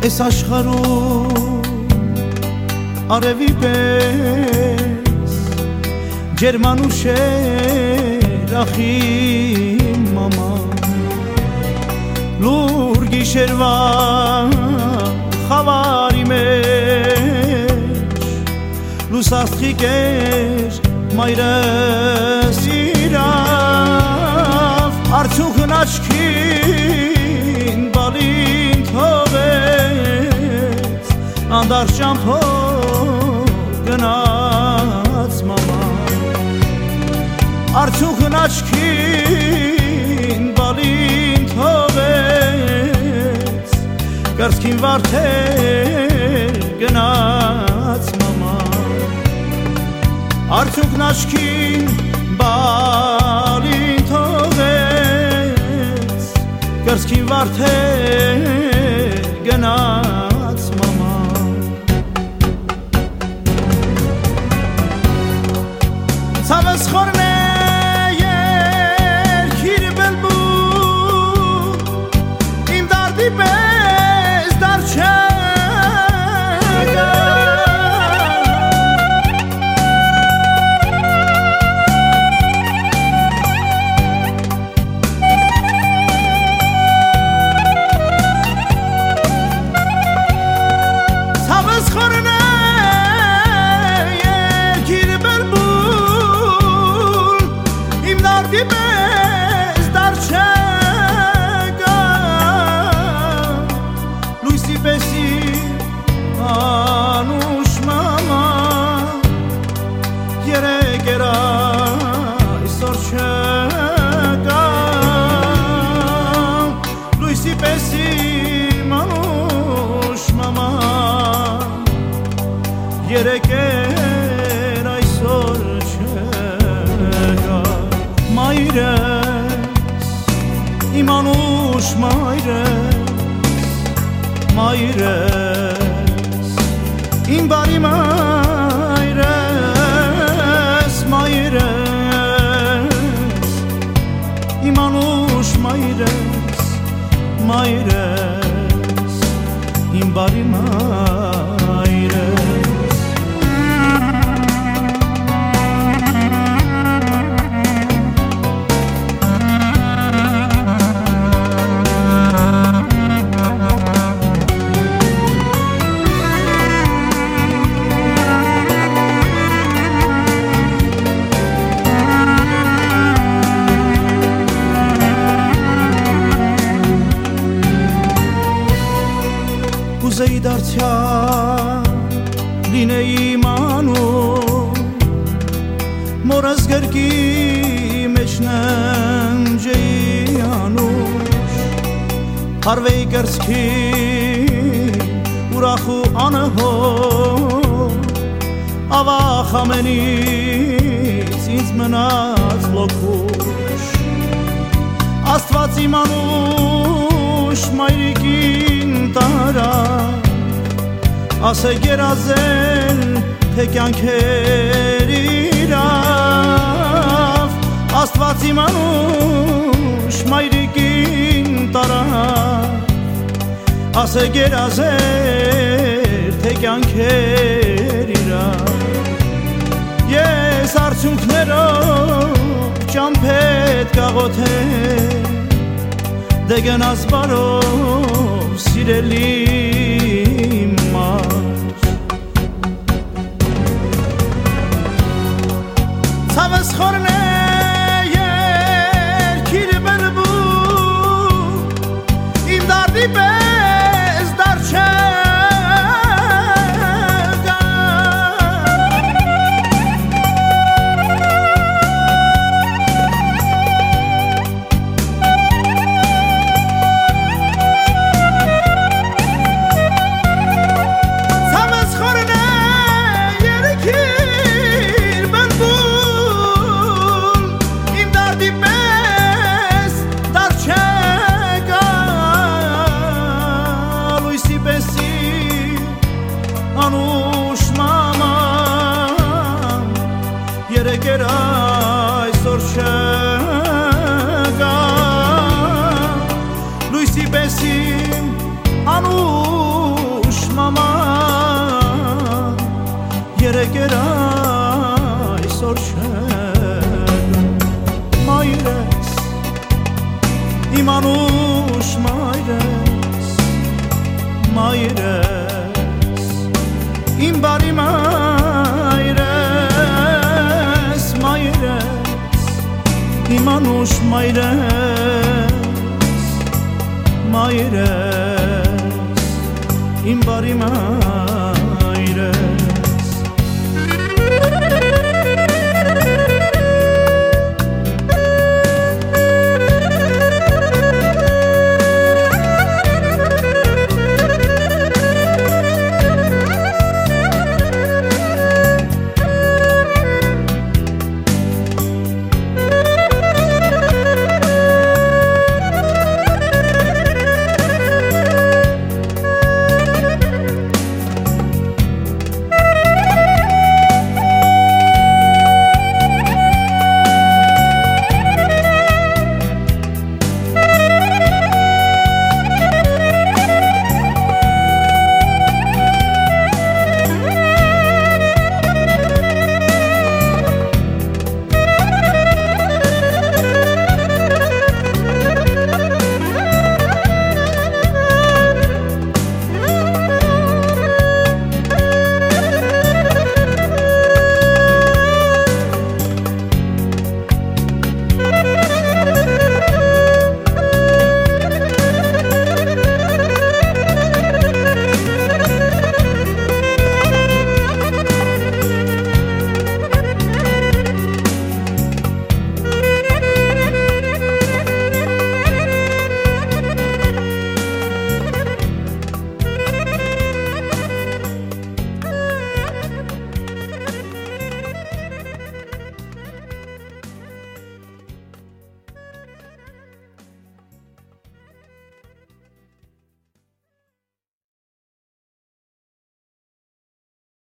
Այս աշխարհում արևի պես ջերմանուշ էր ախի մամա լուր գիշերվա խավարի մեջ լուսաստղիկ էր մայրս իրավ արդյունքն աչքին բալին թողեց անդարդ ճամփով գնաց մամա արդյունքն աչքին բալին թողեց կրծքին վարդեր գնաց մամա արդյունքն աչքին բալին թողեց կրծքին վարդեր գնաց մամա ցավս խորն է երկիր բելբում իմ դարդի պես դար չէ Երեկեր այսօր չկա մայրես իմ անուշ մայրես իմ բարի մայրես իմ անուշ մայրես իմ բարի մայրես Կուզեի դարձյալ լինեի իմանում մորս գրկի մեջ ննջեի անուշ հարվեի կրծքի ուրախ ու անհոտ ավախ ամենից ինձ մնաց լոքուշ Աստված իմ անուշ մայրիկին տարա ասե գերազել թե կյանքեր իրավ Աստված իմ անուշ մայրիկին տարա ասե գերազել թե կյանքեր իրավ ես արդյունքներով ճամփետ կաղոթել դե գնաս բարով սիրելի մար ցավս խորն է երկիր բելբում իմ դարդի պես դար չէ Երեկեր այսօր չկա լույսի պես իմ անուշ գերայ սորշեն Մայրես, իմ անուշ մայրես Մայրես, իմ բարի մայրես Մայրես, իմ անուշ մայրես Մայրես, իմ բարի մայրես